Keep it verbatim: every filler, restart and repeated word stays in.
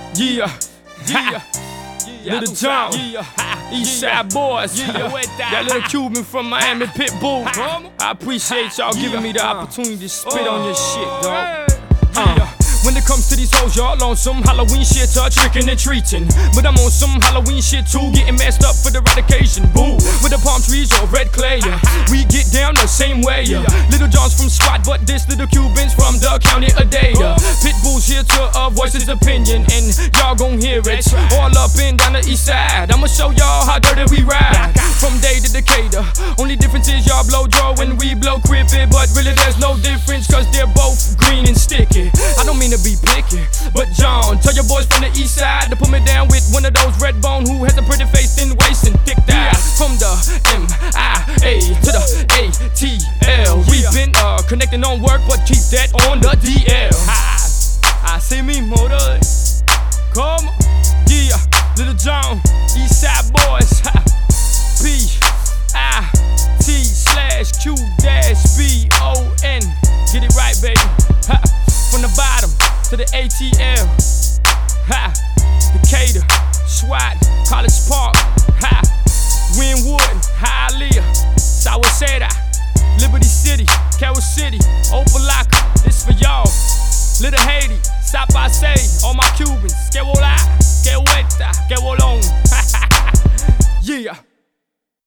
Yeah, yeah, Little John, East Side Boys, that little Cuban from Miami, Pitbull. I appreciate y'all giving me the opportunity to spit on your shit, dog. Uh. When it comes to these hoes, y'all on some Halloween shit, uh, tricking and treating. But I'm on some Halloween shit too, getting messed up for the eradication. Boo, with the palm trees or red clay, uh, we get down the same way. Uh, Little John's from Squat, but this little Cubans from the county of Data. Pitbull's here to uh, voice his opinion, and y'all gon' hear it. All up and down the east side, I'ma show y'all how dirty we ride. From day to Decatur, only difference is y'all blow draw and we blow crippy. But really there's no difference, cause they're both green and sticky. I don't mean to be picky, but John, tell your boys from the east side to put me down with one of those red bone who has a pretty face, thin waist, and thick thighs. From the M I A to the A T L, we've been uh, connecting on work, but keep that on the D L. I see me motor, come on, yeah, Little John, East Side Boys, P I T slash Q dash B O N, get it right, baby. From the bottom to the A T L, ha, Decatur, SWAT, College Park, ha, Wynwood, Hialeah, Sawaseda, Liberty City, Carol City, Opalaka, this for y'all. Little Haiti, South by Say, all my Cubans, que vola, que vuelta, que volón, yeah.